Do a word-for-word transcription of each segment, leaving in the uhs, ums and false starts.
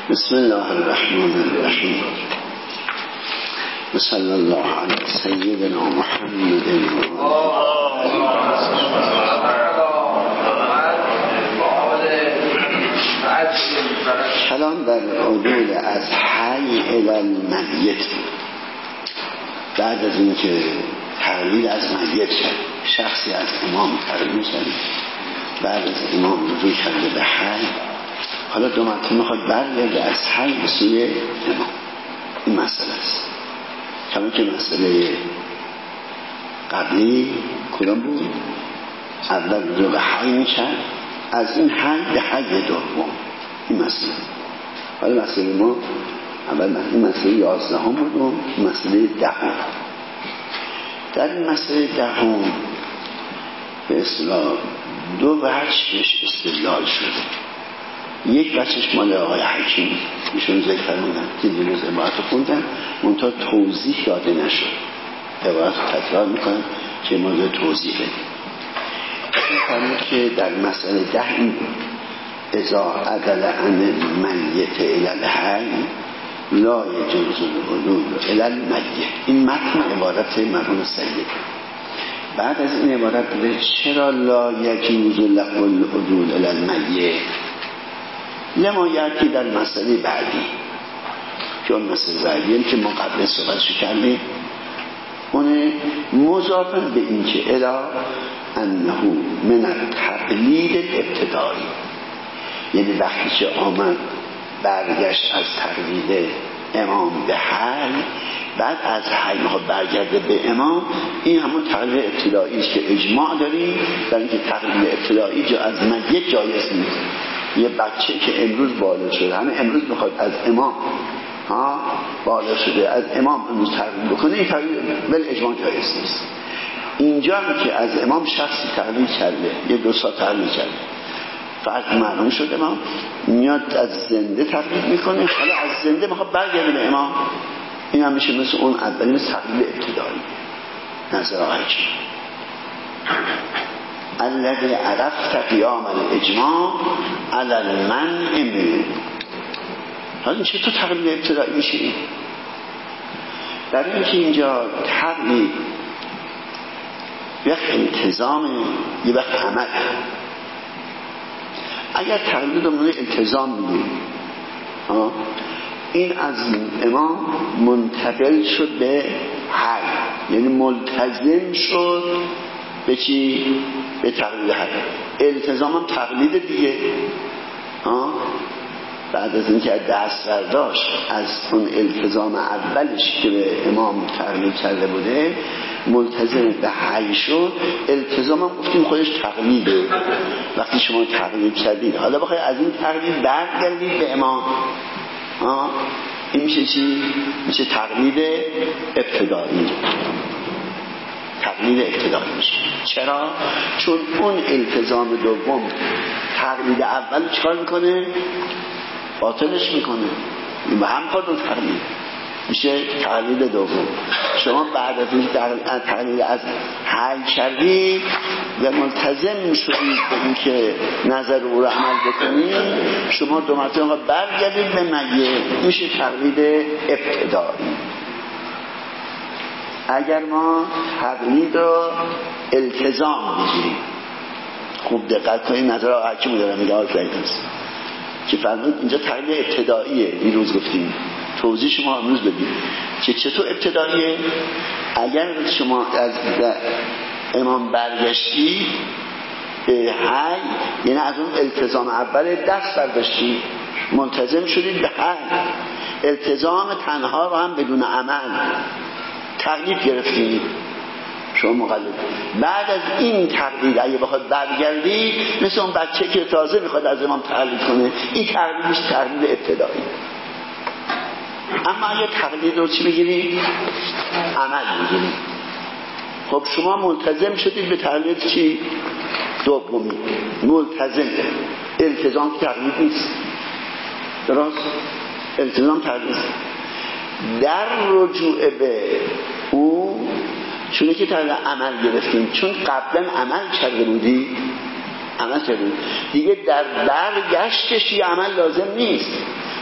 بسم الله الرحمن الرحیم و صلی الله علی سیدنا محمد. کلام در عدول از حی الی المیت. بعد از اینکه تحویل از میت شد، شخصی از امام تحویل شد، بعد از امام رجوع کرده به حی، حالا دو مرتبه میخواد برگرده از حی به سوی امام. این مسئله است. کما که مسئله قبلی کدام بود؟ اول رجوع به حی میشد، از این حی به حی دوم. این مسئله. حالا مسئله ما اول این مسئله یازدهم بود و مسئله دهم. در این مسئله دهم به اصطلاح دو وجهش استدلال شده. یک بچش مال آقای حکیم، ایشون ذکر فرمودن که دیروز عبارت رو خوندن، منتها توضیح داده نشد. عبارت رو تکرار میکنن که موضوع توضیح بدیم. این فرمود که در مسئله ده این بود: اذا عدل عن المیت الی الحی لا یجوز العدول الی المیت. این متن عبارت مرحوم سید. بعد از این عبارت بوده چرا لا یجوز له العدول الی المیت، لما یأتی در مسئله بعدی، که اون مسئله بعدی هم که ما قبل صحبتشو کردیم، اون مضافاً به این که الا انه من التقلید الابتدایی، یعنی وقتی که آمد برگشت از تقلید امام به حی، بعد از حی میخواد برگرده به امام، این همون تقلید ابتدایی است که اجماع داریم در اینکه تقلید ابتدایی جا از میت جایز نیست. یه بچه که امروز بالا شده، همه امروز میخواد از امام ها بالا شده، از امام امروز تقلید بکنه، این تقلید بل اجماع جایز نیست. اینجا هم که از امام شخصی تقلید کرده، یه دو سال تقلید کرده، فرق معلوم شده، امام میاد از زنده تقلید میکنه، حالا از زنده میخواد برگرده به امام، این هم میشه مثل اون اولین تقلید ابتدایی. نظر آقای چی؟ الذي عرفت قیام الاجماع علی المنع منه. حالا این چطور تقلید ابتدایی میشه؟ در اینکه اینجا تقلید یک التزام، یه وقت عمل. اگر تقلید رو مونه التزام میدیم، این از امام منتقل شد به حی، یعنی ملتزم شد به چی؟ به تقلید حی. التزام هم تقلید دیگه. آه؟ بعد از اینکه دست برداشت از اون التزام اولش که به امام تقلید کرده بوده، ملتزم به حی شد. التزام هم گفتیم خودش تقلیده. وقتی شما تقلید کردید، حالا بخواید از این تقلید برگردید به امام، آه؟ این میشه چی؟ میشه تقلید ابتدایی. تقلید ابتدایی میشه. چرا؟ چون اون التزام دوم تقلید اول چکار میکنه؟ باطلش میکنه. این به هم خود تقلید میشه تقلید دوم. شما بعد از این تقلید از حی کردید و ملتزم شدید به این که نظر او رو عمل بکنید، شما دو مرتبه برگردید به میت، میشه تقلید ابتدایی. اگر ما تقلید و التزام بگیریم، خوب دقت کنید، نظر آقا حکیم دارم میگه آقا فرید که فرمود اینجا تقلید ابتداییه. دیروز گفتیم، توضیح شما امروز بدید که چطور ابتداییه. اگر شما از امام برگشتی به حی، یعنی از اون التزام اول دست برداشتی، ملتزم شدید به حی، التزام تنها رو هم بدون عمل تقلید گرفتید، شما مقلد. بعد از این تقلید اگه بخواد برگردی، مثل اون بچه که تازه میخواد از امام تقلید کنه، این تقلید میشه تقلید ابتدایی. اما اگه تقلید رو چی بگیری؟ عمل بگیری. خب شما ملتزم شدید به تقلید چی؟ دومی. ملتزم. التزام تقلید نیست. درست؟ التزام تقلید نیست. در رجوع به او چونه که تقلید عمل گرفتیم، چون قبلا عمل کرده بودی، عمل کرده بودی دیگه، در برگشتش یه عمل لازم نیست.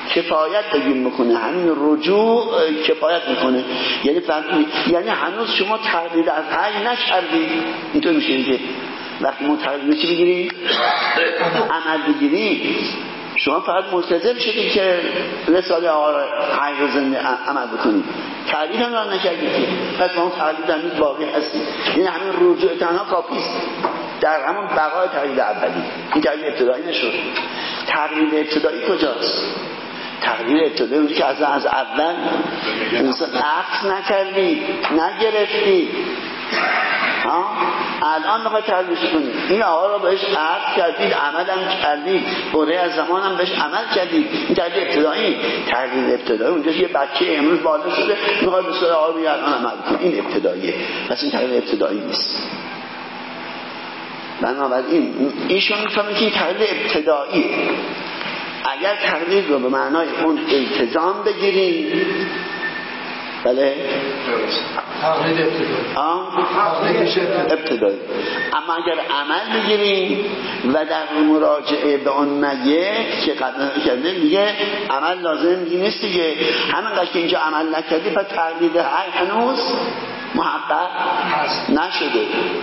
کفایت بگیم بکنه، همین رجوع کفایت میکنه. یعنی فهمی یعنی هنوز شما تقلید از حی نکردی. اینطور میشه دیگه. وقتی ما تقلید چی بگیریم؟ عمل بگیریم. شما فقط ملتزم شدید که رساله آقا حی رو زنده عمل بکنید، تقلید هم را نکردید که پس ما تقلید هم نیز باقی هستید. یعنی همین رجوع تنها کافیست در همون بقای تقلید اولی. این تقلید ابتدایی نشد. تقلید ابتدایی کجاست؟ تقلید ابتدایی اونجا که از از اول انسان عقص نکردی، نگرفتی، ها الان میخوای تقلیدش کنی. این آقا رو بهش عقد کردید، عمل هم کردید، بره از زمان هم بهش عمل کردید. این تقلید ابتدایی. تقلید ابتدایی اونجا یه بچه امروز بالا شده میخواد به سر آقا رو الان عمل کنه. این ابتداییه. پس این تقلید ابتدایی نیست. بنابراین ایشون میفهمه که این تقلید ابتداییه. اگر تقلید رو به معنای اون التزام بگیریم، بله تقلید ابتدایی ابتدایی. اما اگر عمل بگیریم و در مراجعه به اون میت که قبلا کرده دیگه عمل لازم دیگه نیست دیگه. همینقدر که اینجا عمل نکردی پس تقلید حی هنوز محقق نشده.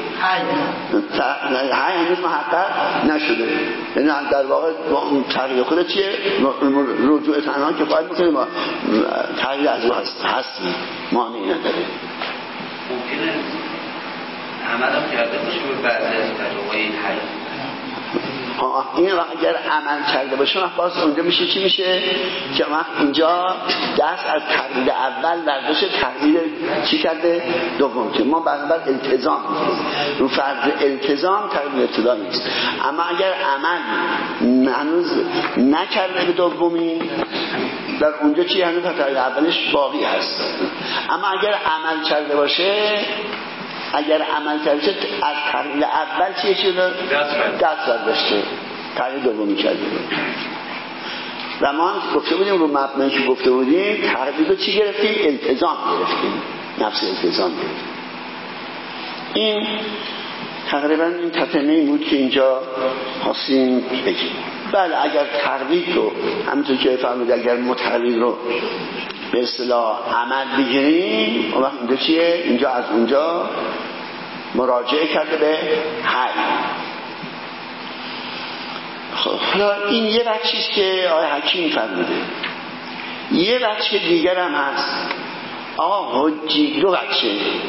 حی هنوز محقق نشده. یعنی در واقع تقلید خود چیه؟ رجوع تنها که باید میکنیم ما تقلید از او هست هستی مانعی نداره. ممکنه عملم کرده باشه به بعضی از تجربه‌های این حی. این اگر عمل کرده باشه باز اونجا میشه چی میشه؟ که وقت اینجا دست از تقلید اول برداشت تقلید چی کرده؟ دوم. که ما بنابر التزام رو فرض التزام تقلید ابتدا نیست. اما اگر عمل هنوز نکرده به دومی در اونجا چی هنوز تقلید اولش باقی هست. اما اگر عمل کرده باشه اگر عمل کرده باشه از تقلید اول چیه شده؟ دست برداشته تقلید دومی کرده. و ما هم گفته بودیم رو مبنایی که گفته بودیم تقلید رو چی گرفتیم؟ التزام گرفتیم. نفس التزام گرفتیم. این تقریبا این تتمه بود که اینجا خواستیم بگیم. بله اگر تقلید رو همینطور که فرمود اگر متقلید رو به اصطلاح عمل بگیریم اون وقت اینجا چیه؟ اینجا از اونجا مراجعه کرده به حی. خب حالا این یه بچیست که آقای حکیم فرموده. یه بچه دیگر هم هست. آقا حجی دو بچه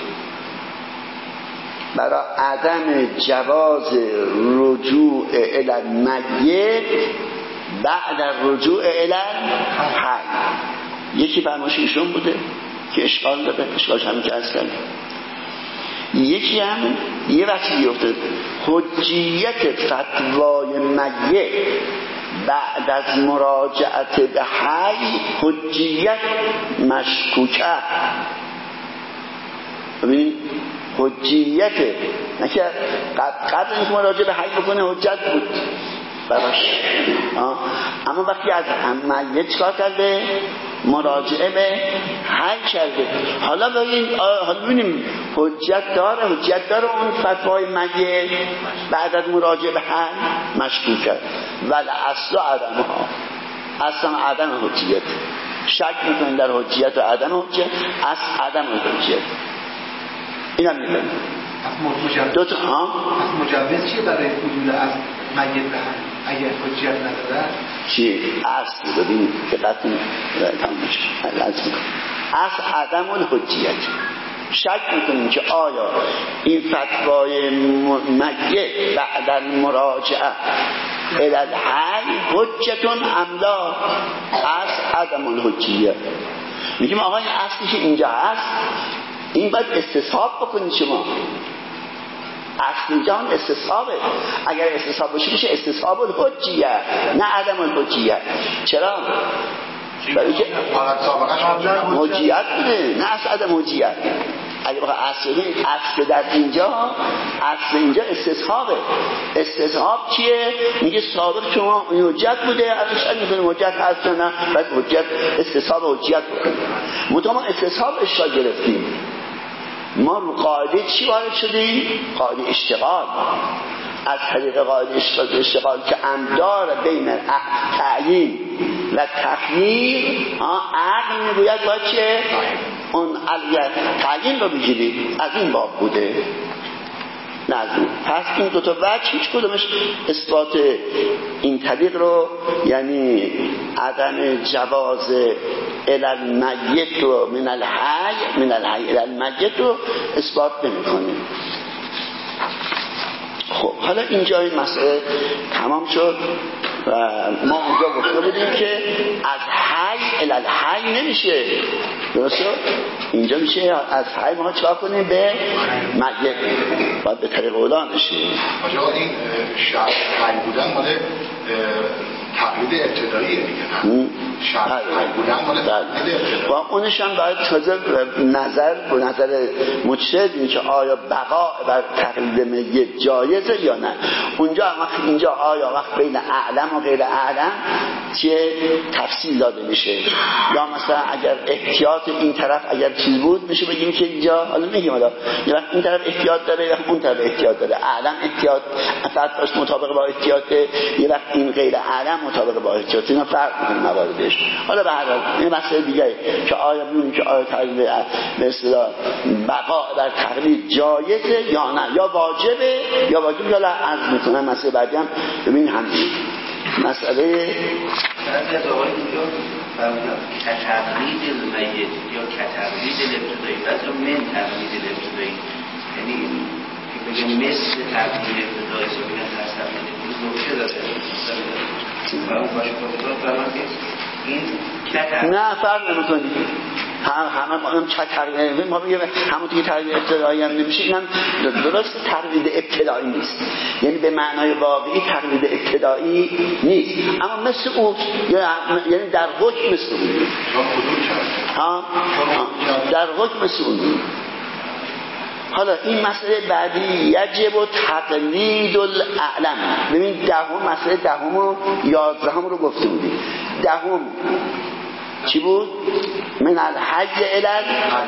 برای عدم جواز رجوع الی المیت بعد رجوع الی الحی. یکی فرمایش ایشون بوده که اشکال داره، اشکالش همین که از کرد. یکی هم یه وقتی بیفته حجیت فتوای میت بعد از مراجعت به حی حجیت مشکوکه. ببینید حجیت نکه قبل اینکه مراجعه به حی بکنه حجت بود براش، اما وقتی از میت چکار کرده؟ مراجعه به حی کرده. حالا ببینیم حالا ببینیم حجت داره حجت داره اون فتوای میت بعد از مراجعه به حی مشکوک کرد. ولی اصل و عدم ها اصلا عدم حجیت. شک میکنین در حجیت و عدم حجیت. اصل عدم حجیت. این هم میدونیم دو تا ها مجوز چیه برای حضور از میت به حی اگر حجیت نداره؟ چی؟ اصل ببین که قطعی تمام میشه. اصل عدم الحجیت. شک میکنیم که آیا این فتوای میت بعد المراجعه الی الحی حجتون ام لا؟ اصل عدم الحجیت. میگیم آقا این اصلی که اینجا هست این باید استصحاب بکنید شما. اصل جان استصحابه. اگر استصحاب باشه میشه استصحاب الحجیه نه عدم الحجیه. چرا؟ برای که حجیت بوده نه اصل عدم حجیت. اگر بخواه اصل اصل در اینجا اصل اینجا استصحابه. استصحاب چیه؟ میگه سابق شما حجت بوده ازش میکنیم حجت هست نه باید حجت استصحاب حجیت بکنیم. مطمئن استصحاب اشتغال گرفتیم. ما رو قاعده چی وارد شدیم؟ قاعده اشتغال. از طریق قاعده اشتغال که امدار بین تعیین و تخییر، عقل میگوید باید چه؟ اون علیت تعیین رو بگیرید، از این باب بوده نظم. پس این دو تا وجه هیچ کدومش اثبات این طریق رو، یعنی عدم جواز الالمیت و من الحی من الحی الالمیت رو اثبات نمی‌کنه. خب حالا اینجا این مسئله تمام شد و ما اونجا گفته بودیم که از حی الالحی نمیشه، درسته؟ اینجا میشه از حی ما چاک کنیم به میت، باید به طریق اولا نشه. آجا این شرط حی بودن مال تقلید ابتداییه دیگه، شرط حی بودن مال تقلید ابتدایی و اونش هم باید تازه نظر به نظر مجتهد این که آیا بقا بر تقلید میت جایزه یا نه. اونجا وقت اینجا آیا وقت بین اعلم و غیر اعلم چه تفصیل داده میشه، یا مثلا اگر احتیاط این طرف اگر چیز بود میشه بگیم که اینجا حالا میگیم حالا یه وقت این طرف احتیاط داره یا اون طرف احتیاط داره، اعلم احتیاط فقط مطابق با احتیاطه، یه وقت این غیر اعلم مطابق با احتیاط، اینا فرق میکنه مواردش. حالا به هر حال این مسئله دیگه که آیا میگیم که آیا تقلید به اصطلاح بقا در تقلید جایزه یا نه، یا واجبه یا واجب یا عرض میکنه. مسئله بعدی هم ببین همین مسئله بعضی از آقای اینجا فرمودن کتقلید المیت یا کتقلید الابتدایی، بعضی من تقلید الابتدایی، یعنی که بگم مثل تقلید ابتدایی سا بگن هست تقلید ابتدایی نوشه داره و اون باشه کنیدان فرمان که این کتقلید نه فرق نمی کنی هم همه ما هم چه تقلید ما بگیم همون که تقلید ابتدایی هم نمیشه، این هم درست تقلید ابتدایی نیست، یعنی به معنای واقعی تقلید ابتدایی نیست، اما مثل اون یعنی در حکم مثل اون ها در حکم مثل اون. حالا این مسئله بعدی یجب و تقلید الاعلم. ببین دهم مسئله دهم و یازدهم رو گفته بودیم. دهم چی بود؟ من الحج الال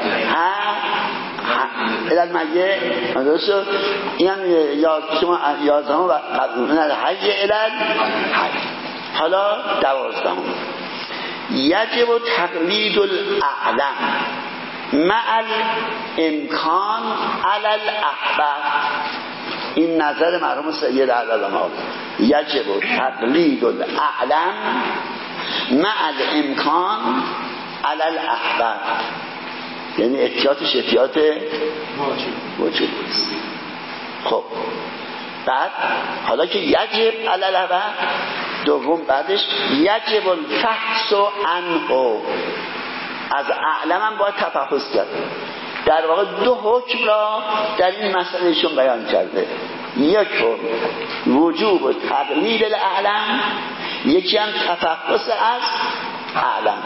الال مگه درسته؟ این هم یازدهم و من الحج الال حج. حالا دوازدهم یجب و تقلید الاعلم مع الامکان علی الاحباب. این نظر مرحوم سید العلماء. یجب تقلید الاعلم مع الامکان علی الاحباب، یعنی احتیاطش احتیاط واجب. خب بعد حالا که یجب علی الاحباب، دوم بعدش یجب الفحص عنه، از اعلم هم باید تفحص کرد. در واقع دو حکم را در این مسئله شون بیان کرده، یک وجوب و تقلید الاعلم، یکی هم تفحص از اعلم.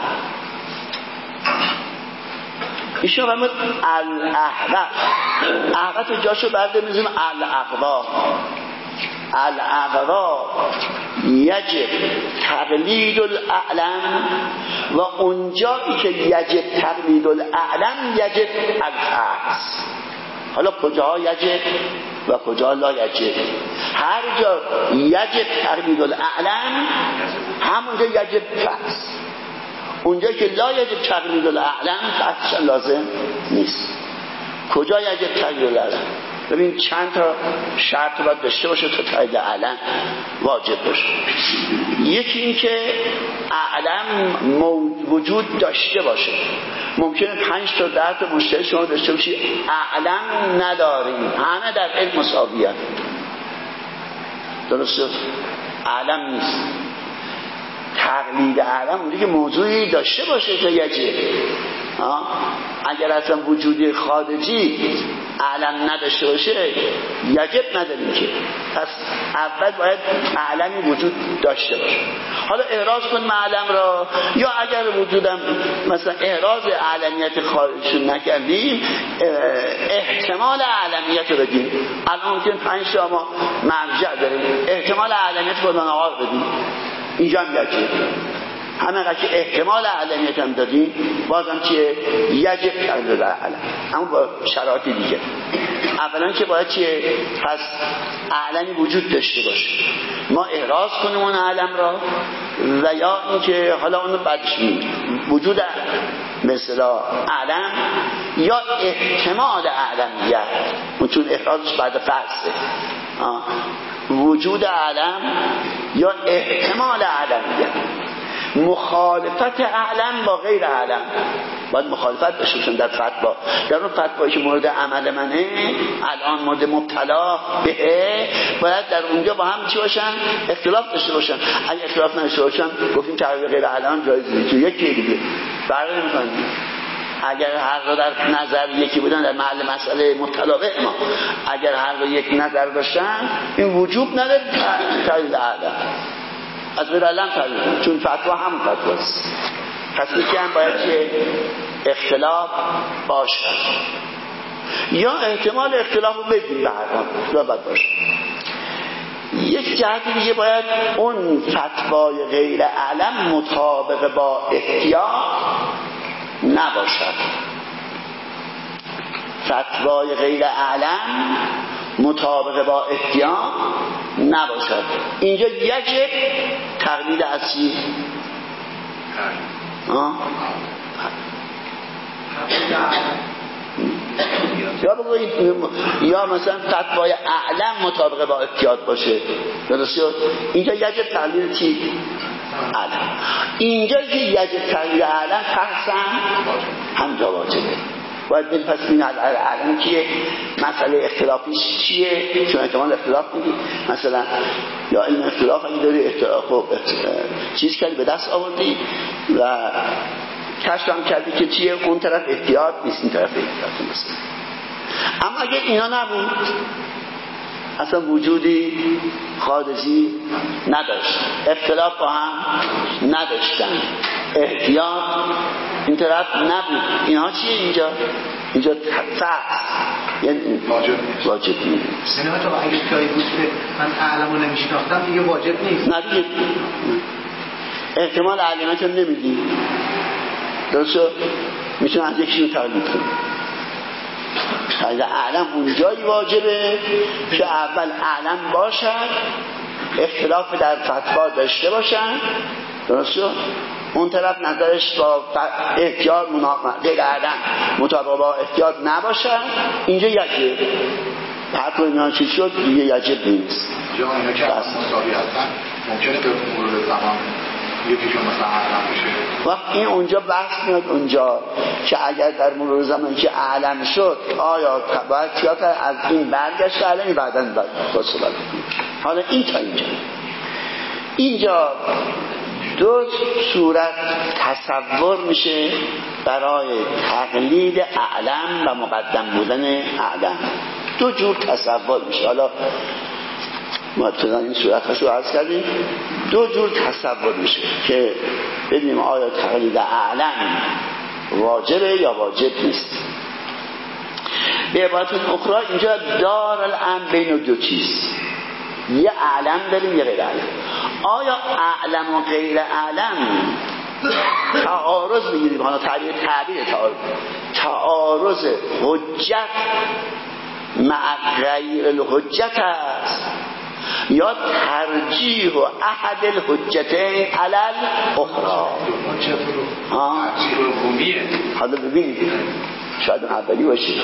ایشون فرمود الاحباب، احباب تو جاشو برده میزیم الاقوا. الاقوا یجب تقلید الاعلم و اونجایی که یجب تقلید الاعلم یجب الفحص. حالا کجاها یجب و کجا لا یجب؟ هر جا یجب تقلید الاعلم همونجا یجب فحص، اونجا که لا یجب تقلید الاعلم فحصش لازم نیست. کجا یجب تقلید الاعلم؟ ببین چند تا شرط باید داشته باشه تا تقلید اعلم واجب باشه. یکی این که اعلم وجود داشته باشه. ممکنه پنج تا ده تا مشتری شما داشته باشی اعلم نداریم، همه در علم مساوی هست، درسته؟ اعلم نیست. تقلید اعلم اونی که موضوعی داشته باشه تا یجب. اگر اصلا وجودی خارجی اعلم نداشته باشه یجب نداریم که، پس اول باید اعلمی وجود داشته باشه. حالا احراز کن معلم را، یا اگر وجودم مثلا احراز اعلمیت خارجشون نکردیم احتمال اعلمیت رو بدیم. الان ممکن پنج تا ما مرجع داریم، احتمال اعلمیت خودمان آقا بدیم، اینجا هم یجب. همه که احتمال علمیت هم دادیم بازم چیه؟ یجب تقلید علم، اما با شرایط دیگه. اولا که باید چیه؟ پس علمی وجود داشته باشه، ما احراز کنیم اون علم را، و یا اینکه حالا اونو بعدش میگیم وجود مثلا علم یا احتمال علمیت، چون احرازش بعد فرضه، وجود علم یا احتمال علمیت. مخالفت علم با غیر علم باید مخالفت داشته باشن در فتوا. در اون فتوایی که مورد عمل منه الان مورد مبتلا بهه، باید در اونجا با هم چی باشن؟ اختلاف داشته باشن. اگه اختلاف نداشته باشن گفتیم تغییر غیر علم جایز نیست، یکی دیگه فرق نمی‌کنه. اگر هر دو در نظر یکی بودن در محل مسئله مبتلا به ما، اگر هر دو یک نظر داشتن این وجوب نداره تغییر علم از غیر علم تغییر، چون فتوا هم فتواست. پس یکی هم باید که اختلاف باشد یا احتمال اختلاف رو بدیم، به هر حال اختلاف باید باشه. یک جهت دیگه باید اون فتوای غیر علم مطابق با احتیاط نباشد. فتوای غیر علم مطابق با احتیاط نباشد. اینجا یجب تقلید اصلی آه؟ یا بگوید یا مثلا فتوای اعلم مطابق با احتیاط باشه، درست شد؟ اینجا یجب تقلید چی؟ علم. اینجا که یجب تقلید علم پسن همجا واجبه. باید بین پس بین علم کیه؟ مسئله اختلافیش چیه؟ چون احتمال اختلاف میدید مثلا یا علم اختلاف اگه داری اختلاف خب چیز کردی به دست آوردی و کشف هم کردی که چیه؟ اون طرف احتیاط نیست، این طرف احتیاط نیست. اما اگه اینا نبود، اصلا وجودی خارجی نداشت، اختلاف با هم نداشتن، احتیاط این طرف نبود، اینا چیه اینجا؟ اینجا فرض یعنی واجب نیست. واجب نیست. یعنی حتی اگه جایی بود که من اعلمو نمیشناختم دیگه واجب نیست. نه دیگه احتمال علمیت رو نمیدی، درست شد؟ میتونه از یکیشون تقلید کنی. اعلم اونجایی واجبه که اول اعلم باشد، اختلاف در فتوا داشته باشن، درست شد؟ اون طرف نظرش با احتیاط غیر اعلم مطابق با احتیاط نباشد، اینجا یجب. هر طور اینا چیز شد دیگه یجب نیست. جا اینا که از مساوی هستن ممکنه به مرور زمان یکیشون مثلا اعلم بشه. وقت این اونجا بحث میاد اونجا که اگر در مرور زمان که اعلم شد آیا باید چیا کرد؟ از این برگشت اعلمی بعداً با صحبت کنیم. حالا این تا اینجا اینجا دو صورت تصور میشه برای تقلید اعلم و مقدم بودن اعلم. دو جور تصور میشه. حالا ما ابتدا این صورت هاشو عرض کردیم. دو جور تصور میشه که ببینیم آیا تقلید اعلم واجبه یا واجب نیست. به عبارت اخرى اینجا دار الامر بین دو چیز، یه اعلم داریم یه غیر اعلم. آیا اعلم و غیر اعلم تعارض میگیریم؟ حالا تعبیر تعبیر تعارض تعارض حجت مع غیر الحجت است یا ترجیح و احد الحجتین علی الاخرى. حالا ببینید شاید اون اولی باشه.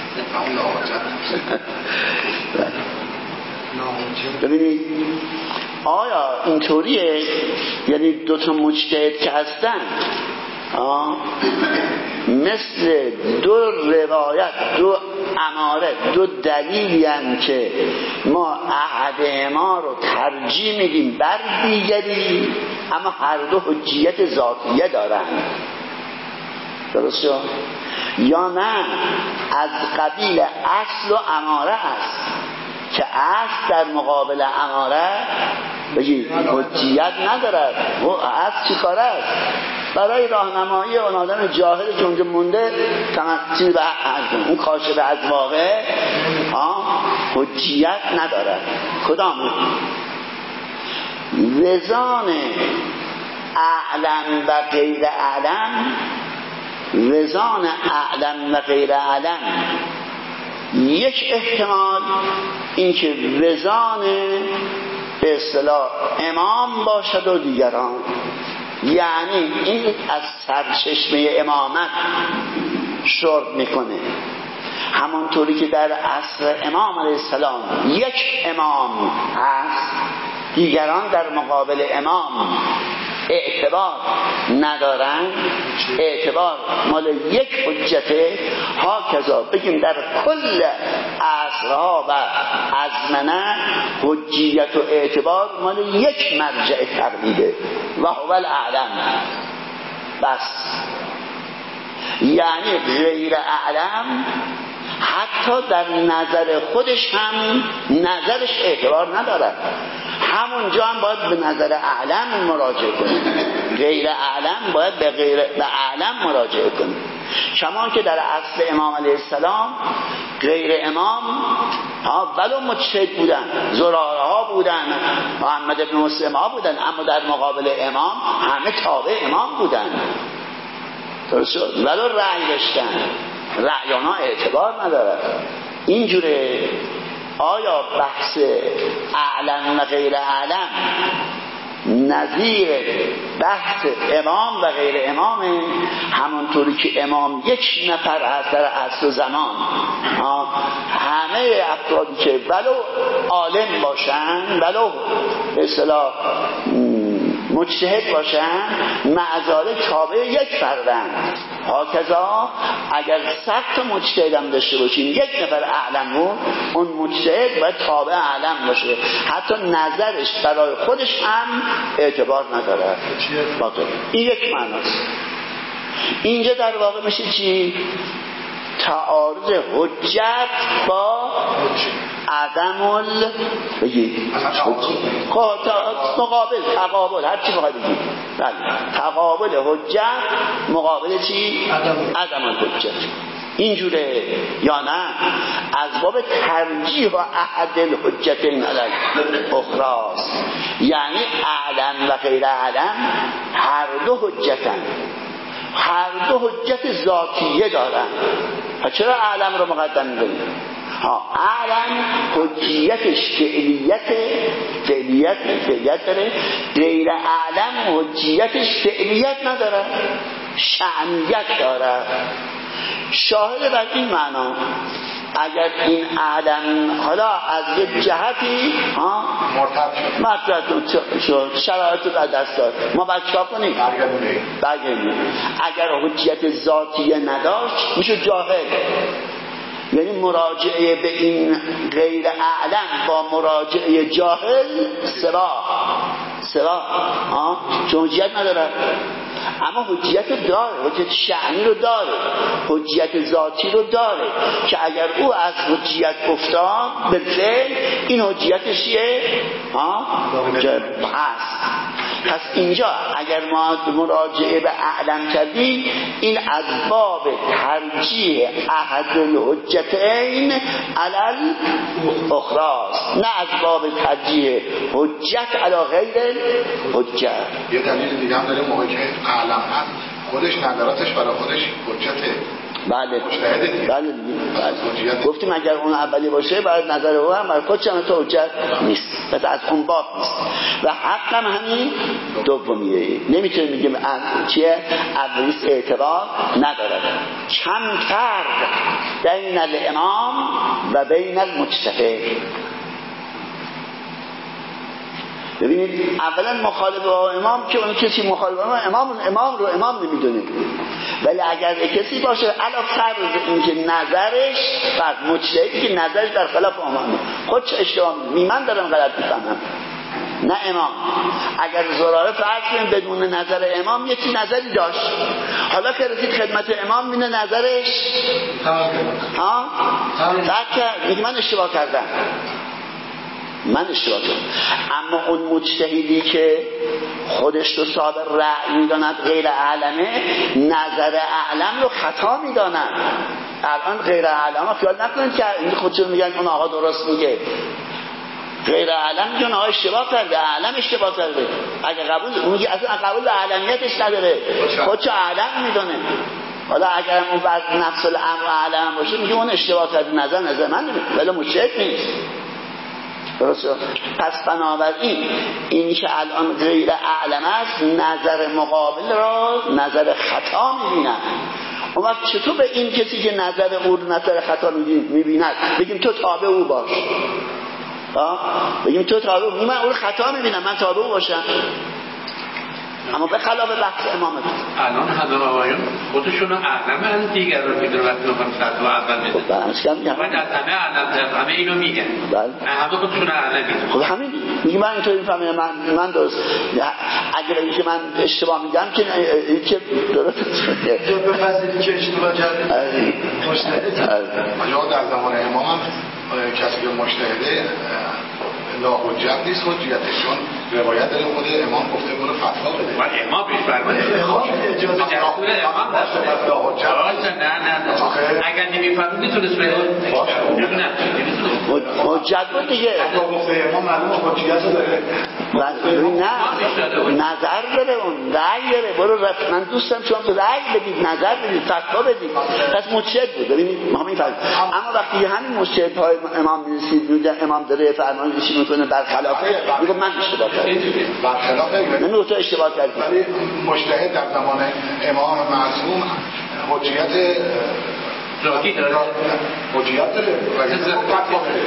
ببینید آیا اینطوریه؟ یعنی دو تا مجتهد که هستن آه مثل دو روایت، دو اماره، دو دلیلی هم که ما احد ما رو ترجیح میدیم بر دیگری، اما هر دو حجیت ذاتیه دارن، درست شد؟ یا نه از قبیل اصل و اماره است که اصل در مقابل اماره بگید حجیت ندارد. و اصل چی کاره است؟ برای راهنمایی اون آدم جاهلی که اونجا مونده تمثیل به اون کاشف از واقع حجیت ندارد. کدام؟ وزان اعلم و غیر اعلم، وزان اعلم و غیر اعلم، یک احتمال این که وزان به اصطلاح امام باشد و دیگران، یعنی این از سرچشمه امامت شرب میکنه، همانطوری که در عصر امام علیه السلام یک امام هست، دیگران در مقابل امام اعتبار ندارن، اعتبار مال یک حجته، ها کذا بگیم در کل عصرها و ازمنه حجیت و اعتبار مال یک مرجع تقلیده و هو الاعلم بس. یعنی غیر اعلم حتی در نظر خودش هم نظرش اعتبار ندارد، همونجا هم باید به نظر اعلم مراجعه کنیم، غیر اعلم باید به غیر به اعلم مراجعه کنیم. کما که در عصر امام علیه السلام غیر امام ها ولو مجتهد بودن، زراره ها بودن، محمد بن مسلم ها بودن، اما در مقابل امام همه تابع امام بودن، درست شد؟ ولو رأی داشتن، رأی آنها اعتبار ندارد. اینجوره. آیا بحث اعلم و غیر اعلم نظیر بحث امام و غیر امامه؟ همونطوری که امام یک نفر هست در عصر و زمان، همه افرادی که ولو عالم باشن، ولو به اصطلاح مجتهد باشن، معذاره تابع یک فردن. هاکذا اگر صد تا مجتهد هم داشته باشیم، یک نفر اعلم بود، اون مجتهد باید تابع اعلم باشه، حتی نظرش برای خودش هم اعتبار نداره. این یک معناست. اینجا در واقع میشه چی؟ تعارض حجت با عدم ال بگید مقابل، تقابل، هر چی مقابل بگید، تقابل حجت مقابل چی؟ عدم الحجت. اینجوره یا نه؟ از باب ترجیح و احد الحجتین علی الاخراست، یعنی اعلم و غیر اعلم هر دو حجتن، هر دو حجت ذاتیه دارن. چرا اعلم رو مقدم می‌کنیم؟ ها اعلم حجیتش فعلیت فعلیت فعلیت داره، غیر اعلم حجیتش فعلیت نداره، شأنیت داره. شاهد بر این معنا اگر این اعلم حالا از یک جهتی ها مرتب شد، شرایط رو دست داد، ما باید چیکار کنیم؟ برگردیم. اگر حجیت ذاتی نداشت میشه جاهل، یعنی مراجعه به این غیر اعلم با مراجعه جاهل سوا سوا ها، چون حجیت نداره، اما حجیت داره، حجیت شأنی رو داره، حجیت ذاتی رو داره که اگر او از حجیت افتاد بالفعل این حجیتش چیه؟ ها؟ هست. پس اینجا اگر ما مراجعه به اعلم کردیم، این از باب ترجیح احد الحجتین علی الاخراست، نه از باب ترجیح حجت علی غیر حجت. یه دلیل دیگه هم داره، موقعی که اعلم هست خودش نظراتش برای خودش حجته. بله بله بله گفتیم اگر اون اولی باشه باید نظر او هم برای خودش هم تو حجت نیست، پس از اون باب نیست. و حق هم همین دومیه، نمیتونیم بگیم چیه اولیست اعتبار ندارد. کمتر بین الامام و بین المجتهد. ببینید اولا مخالف با امام که اون کسی مخالف با امام، امام رو امام نمیدونه، ولی اگر کسی باشه علا فرض اینکه نظرش فرض مجتهدی که نظرش در خلاف امامه، خودش اشتباه میگه، من دارم غلط میفهمم، نه امام. اگر زراره فرض کنیم بدون نظر امام یکی نظری داشت، حالا که رسید خدمت امام اینه نظرش ها بعد میگه من اشتباه کردم، من اشتباه کردم. اما اون مجتهدی که خودش رو صاحب رأی میداند غیر اعلمه، نظر اعلم رو خطا میداند. الان غیر اعلم خیال نکنید که این خودشون میگن اون آقا درست میگه، غیر اعلم میگن آقا اشتباه کرده، اعلم اشتباه کرده. اگه قبول میگه اصلا قبول اعلمیتش نداره، خودشو اعلم میدونه. حالا اگر اون بعد نفس الامر اعلم باشه میگه اون اشتباه کرده، نظر نظر من نمیده، ولی مشکل نیست. درسته؟ پس بنابراین این که الان غیر اعلم است نظر مقابل را نظر خطا میبینن. اون وقت چطور به این کسی که نظر او نظر خطا میبیند بگیم تو تابع او باش؟ بگیم تو تابع او، من او خطا میبینم، من تابع او باشم؟ اما به خلاف بحث امامت الان همه آقایون خودشون اعلم از دیگر رو میدونن وقتی میخوان فتوا اول میدن. خب برنش کم میگم باید از همه اعلم، همه اینو میگن. همه خودشون اعلم میدونن. خب همین میگه من اینطوری میفهمم، من من درست اگر اینکه من اشتباه میگم که اینکه درست تو بپذیری که اشتباه کردی مجتهد. ما در زمان امام هم کسی که مجتهده لا حجت نیست حجتش، چون روایت داره خود امام گفته برو فتوا بده. ولی امام پیش فرموده امام اجازه دستور امام داشته. لا حجت نه نه نه اگر نمیفهمید میتونست بره. نه حجت بود دیگه. گفته امام معلومه حجت داره. نه نظر داره، اون رأی داره. برو رفت من دوستم شما تو رأی بدید، نظر بدید، فتوا بدید. پس مجتهد بود. ببینید ما میفهمیم. اما وقتی همین مجتهدهای امام میرسید میگه امام داره فرمایشی میکنه برخلافه، میگه من اشتباه کردم. برخلافه نمیگه تو اشتباه کردی. ولی مجتهد در زمان امام معصوم حجیت ذاتی داره، حجیت داره ولی فتوا بده.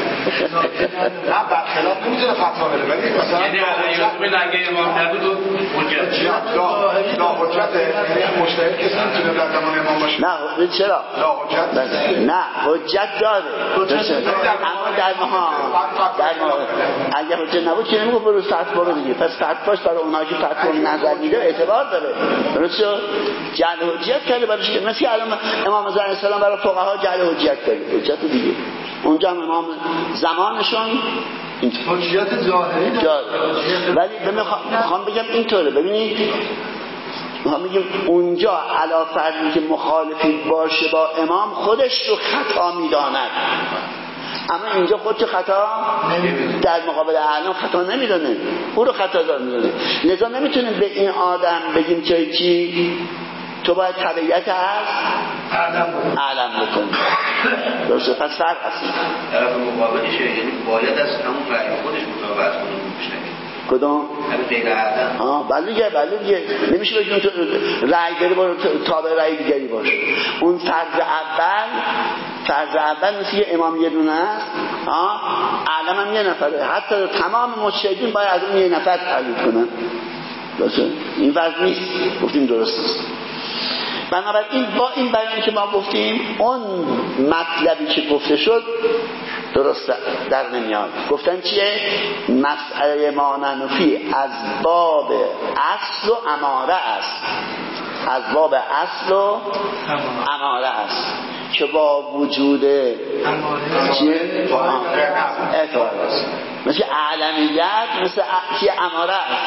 نه برخلاف نمیتونه فتوا بده، ولی مثلا یعنی اگه امام نبود حجت لا حجت یعنی مجتهد کسی نمیتونه در زمان امام باشه. نه چرا؟ لا حجت نه حجت داره، اما در ما در ما اگه حجت نبود که نمیگه برو فتوا بده دیگه. پس فتواش برای اونایی که فتوا نظر میده اعتبار داره. درسته؟ جعل حجت کرده برایش که مثل الان امام زمان السلام برای فقها جعل حجت کرده، حجت دیگه. اونجا امام زمانشون حجت ظاهری داره، ولی میخوام بگم اینطوره. ببینید ما میگیم اونجا علا فرضی که مخالفی باشه با امام خودش رو خطا میداند، اما اینجا خودش خطا در مقابل اعلم خطا نمیدونه، او رو خطا دار میدونه. لذا نمیتونیم به این آدم بگیم که چی تو باید تبعیت از اعلم بکنی. درسته؟ پس فرق هست. طرف مقابلشه، یعنی باید از همون رأی خودش مطابقت کنه مشتری. کدوم؟ همین غیر اعلم. آه بله دیگه، بله دیگه. نمیشه بگیم تو رأی داری برو تابع رأی دیگری باش. اون فرض اول فرض اول مثل یه امام یه دونه است، آه اعلم هم یه نفره. حتی تمام مجتهدین باید از اون یه نفر تقلید کنن. درسته؟ این فرض نیست، گفتیم درست است. بنابراین با این بیانی که ما گفتیم اون مطلبی که گفته شد درست در نمیاد. گفتن چیه؟ مسئله ماننفی از باب اصل و اماره است، از باب اصل و اماره است که با وجود چیه؟ اعتبار است. مثل اعلمیت مثل چیه؟ اماره است.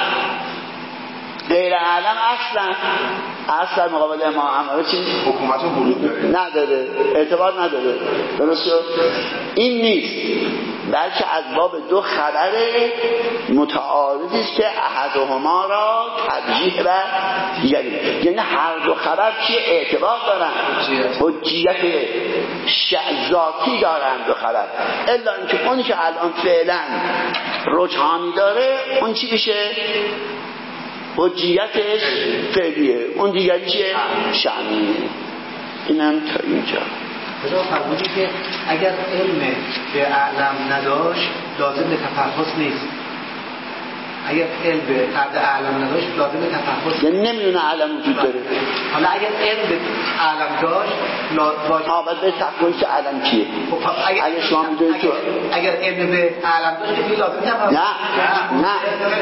غیر اعلم اصلا اصلا مقابل امام اماره چی؟ حکومت و ورود داره نداره، اعتبار نداره. درست شد؟ این نیست، بلکه از باب دو خبر متعارضی است که احدهما را ترجیح و دیگری، یعنی هر دو خبر چی اعتبار دارن، حجیت ذاتی دارن دو خبر، الا اینکه اونی که الان فعلا رجحانی داره اون چی میشه؟ حجیتش فعلیه، اون دیگری چیه؟ شأنیه. اینم تا اینجا. خدا فرمودی که اگر علم به اعلم نداشت لازم به تفحص نیست. اگر علم به فرد اعلم نداشت لازم به تفحص، یعنی نمیدونه اعلم وجود داره. حالا اگر علم به اعلم داشت لازم آباد به تفحص اعلم چیه؟ اگر شما میدونید تو اگر علم به اعلم داشت که لازم تفحص نه نه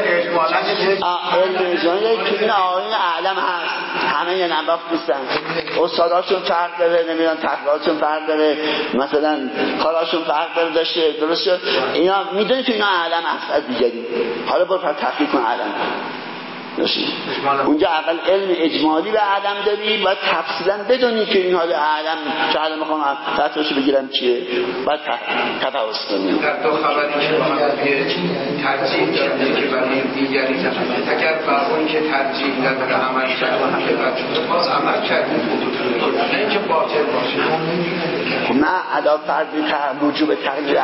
علم اجمالی که این آقایون اعلم هست، همه یه نواخت نیستن، استاداشون فرق داره، نمیدونن تقریراتشون فرق داره، مثلا کاراشون فرق داره داشته. درست شد؟ اینا میدونید تو اینا اعلم هست از دیگری. حالا برو تحقیق کن اعلم. اونجا اول علم اجمالی به عدم داری، باید تفصیلا بدونی که این حال عدم چه حالا میخوام فتواشو بگیرم چیه، باید تفاوت کنیم. در دو خبری که مقابل ترجیح داده که برای دیگری اگر فرمون که ترجیح نداره عمل کرد که بچه باز عمل کرد نه اینکه باطل باشه. خب نه ادا فرضی که وجوب تقلید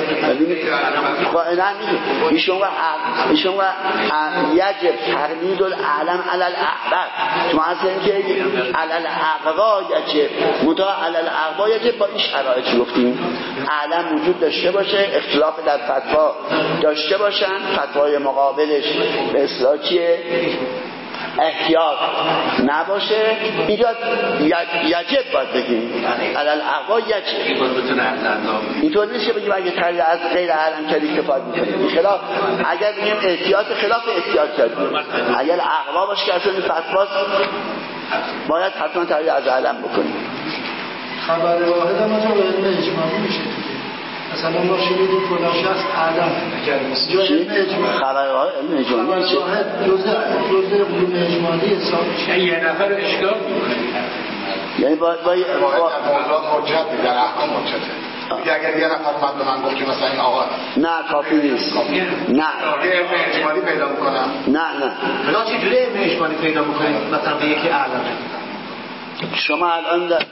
قائلا میگه ایشون و ایشون و یجب تقلید العلم علی الاحباب، شما اصلا اینکه علی الاقوا یجب متا علی الاقوا یجب با این شرایط گفتیم علم وجود داشته باشه، اختلاف در فتوا داشته باشن، فتوای مقابلش به اصطلاح چیه؟ احتیاط نباشه. اینجا یجب باید بگیم علل اقوا یجب، اینطور نیست که بگیم اگه تقلید از غیر علم کردی کفایت میکنیم. خلاف اگر بگیم احتیاط خلاف احتیاط کردیم، اگر اقوا باشه که اصلا این فتواست باید حتما تقلید از علم بکنیم. خبر واحد هم اجا به علم اجمالی میشه. مثلا ما شنیدیم فلان شخص اعلم جای علم اجمالی، خبر واحد علم اجمالی میشه، جزء جزء علم اجمالی حساب میشه. یه نفر اشکال میکنه، یعنی با با موضوعات حجت در احکام حجته. دیگه اگر یه نفر اومد به من گفت که مثلا این آقا نه کافی نیست، نه یه علم اجمالی پیدا میکنم، نه نه حالا چجوری علم اجمالی پیدا میکنید؟ مثلا به یکی اعلمه شما الان در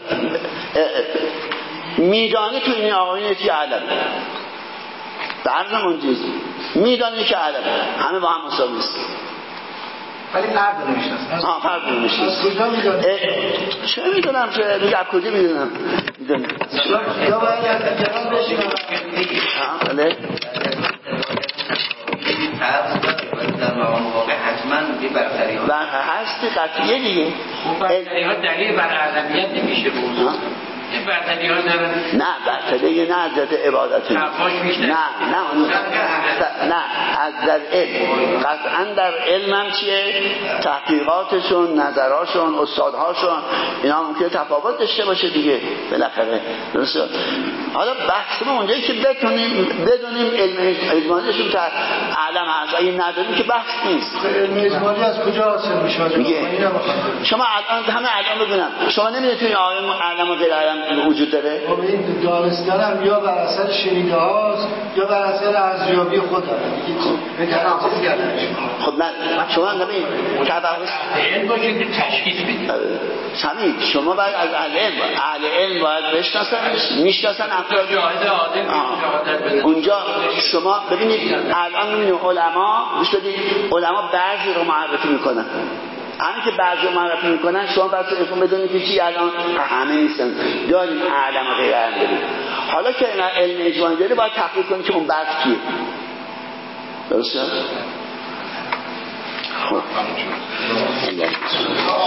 میدانی تو این آقایون یکی علم درزمون چیز میدانی که علم همه با هم مساوی است، ولی فرد نمیشناسه. ها فرد نمیشناسه. از کجا میدونی؟ چه میدونم که دیگه از کجا میدونم؟ میدونم یا باید از جواب بشنم. ها بله فرض داره در مقام واقع حتما یه برتری ها هست قطعیه دیگه. خب برتری ها دلیل بر اعلمیت نمیشه بود. این برتری ها دارن نه برتری نه از در عبادت نه نه نه از در علم قطعا در علم هم چیه؟ تحقیقاتشون، نظراشون، استادهاشون اینا ممکنه تفاوت داشته باشه دیگه بالاخره. درسته؟ حالا بحث ما اونجایی که بتونیم بدونیم علم اجمالیشون تا علم هست، اگه نداریم که بحث نیست. علم اجمالی از کجا حاصل میشه؟ شما الان همه الان بدونم شما نمیدونید توی علم علم و غیر علم وجود داره؟ خب این دانستن هم یا بر اثر شنیده هاست یا بر اثر ارزیابی خود خب نه شما نبید تبعوث علم باشه که تشخیص بدید. سمید شما باید از اهل علم اهل علم باید بشناسن میشناسن افراد شاهد عادل اونجا شما ببینید الان میبینید علما گوش بدید علما بعضی رو معرفی میکنن، همین که بعضی رو معرفی میکنن شما بس افهم بدونید که چی الان همه نیستن داریم اعلم و غیر اعلم داریم. حالا که این علم اجمالی داره باید تحقیق کنید که اون بعض کیه. درسته؟ خب